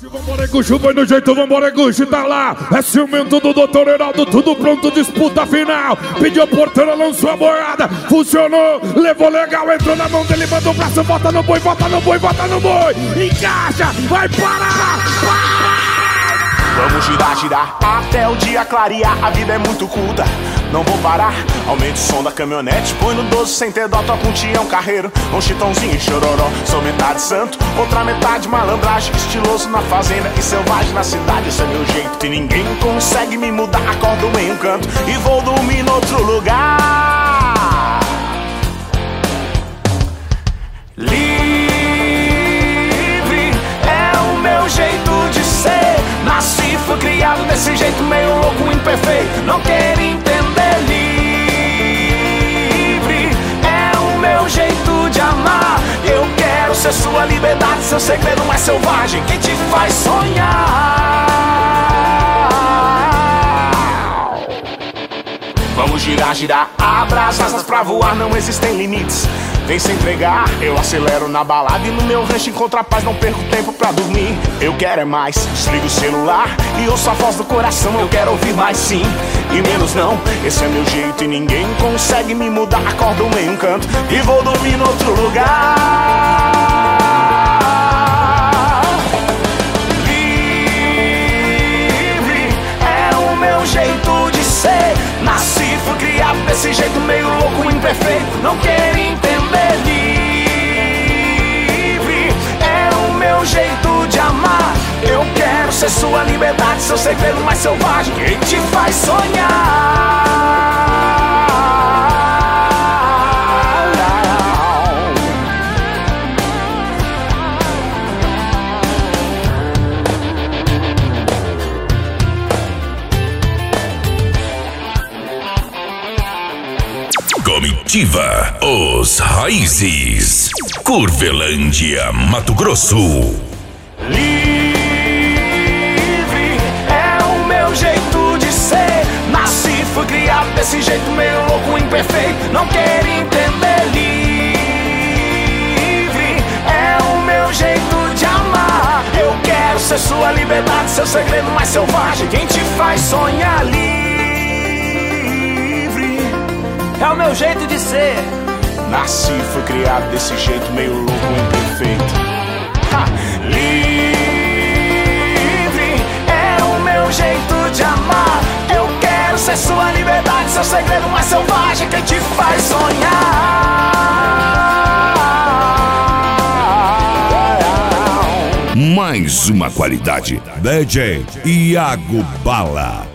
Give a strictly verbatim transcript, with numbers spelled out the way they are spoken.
Vambora, Guxo, vai no jeito, vambora, Guxo, tá lá. É ciumento do doutor Heraldo, tudo pronto, disputa final. Pediu a porteira, lançou a boiada, funcionou, levou legal, entrou na mão dele, manda o braço, bota no boi, bota no boi, bota no boi. Encaixa, vai parar, para! Vamos girar, girar, até o dia clarear. A vida é muito curta, não vou parar. Aumente o som da caminhonete, põe no doze sem ter dó. Toca um tião carreiro, um chitãozinho e chororó. Sou metade santo, outra metade malandragem. Estiloso na fazenda e selvagem na cidade. Esse é meu jeito e ninguém consegue me mudar. Acordo em um canto e vou dormir no outro lugar. Livre é o meu jeito de ser. Nasci, fui criado desse jeito meio louco, imperfeito. Não quero entender. Livre é o meu jeito de amar. Eu quero ser sua liberdade, seu segredo mais selvagem, quem te faz sonhar. Vamos girar, girar, abra as asas pra voar, não existem limites. Vem se entregar, eu acelero na balada e no meu rancho encontro a paz, não perco tempo pra dormir. Eu quero é mais, desligo o celular e ouço a voz do coração. Eu quero ouvir mais sim e menos não. Esse é meu jeito e ninguém consegue me mudar. Acordo em um canto e vou dormir no outro lugar. Livre é o meu jeito de ser. Nasci, fui criado desse jeito meio louco, imperfeito. Não quero entender. Livre é o meu jeito de amar. Eu quero ser sua liberdade, seu segredo mais selvagem, quem te faz sonhar. Comitiva Os Raízes, Curvelândia, Mato Grosso. Livre é o meu jeito de ser. Nasci, fui criado desse jeito meio louco, imperfeito. Não quero entender. Livre é o meu jeito de amar. Eu quero ser sua liberdade, seu segredo mais selvagem, quem te faz sonhar. Livre é o meu jeito de ser. Nasci, fui criado desse jeito meio louco, imperfeito. Ha! Livre é o meu jeito de amar. Eu quero ser sua liberdade, seu segredo mais selvagem, quem te faz sonhar. Mais uma qualidade. D J Iago Bala.